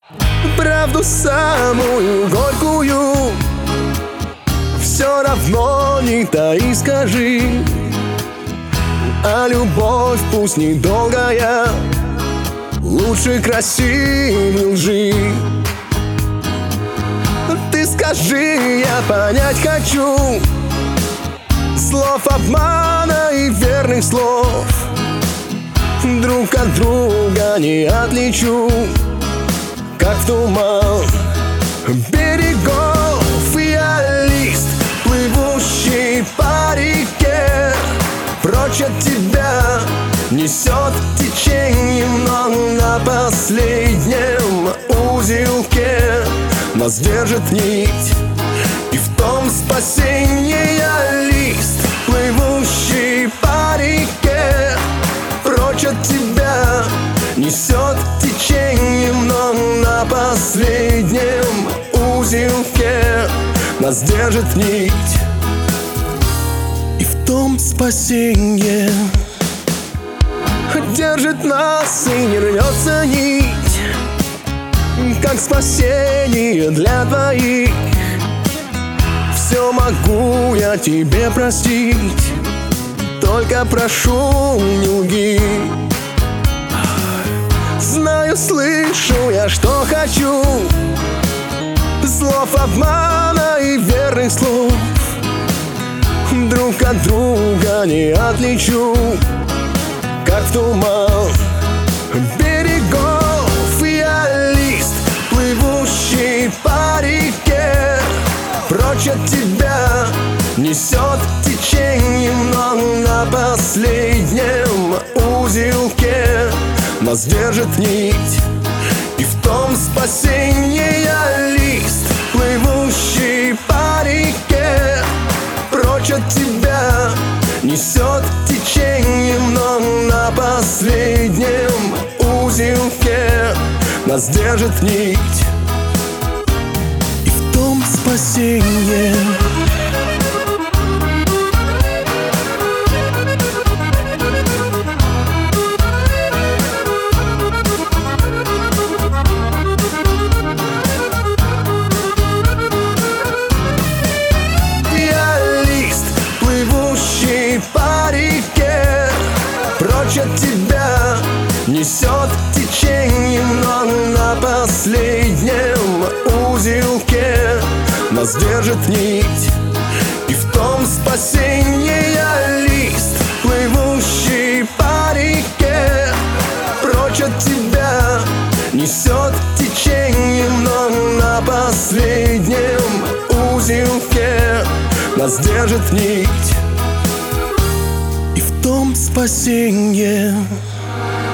Правду самую горькую все равно не таи, скажи. А любовь пусть недолгая, лучше красивей лжи. Ты скажи, я понять хочу слов обмана и верных слов. Друг от друга не отличу, как в туман берегов. Я лист, плывущий по реке, прочь от тебя несет течением, но на последнем узелке нас держит нить, и в том спасение. Я лист, плывущий по реке, прочь от тебя несет течением, но на последнем узелке нас держит нить, и в том спасение. Держит нас и не рвется нить, как спасение для двоих. Все могу я тебе простить, только прошу, не лги. Знаю, слышу я, что хочу, слов обмана и верных слов. Друг от друга не отличу, как в туман берегов. Я лист, плывущий по реке, прочь от тебя несет течением, но на последнем узелке нас держит нить, и в том спасение. Я лист, плывущий по реке, прочь от тебя несет течением, но на последнем узелке нас держит нить, и в том спасение. По реке, прочь от тебя несет течением, но на последнем узелке нас держит нить, и в том спасение. Я лист, плывущий по реке, прочь от тебя несет течением, но на последнем узелке нас держит нить, и в том спасение.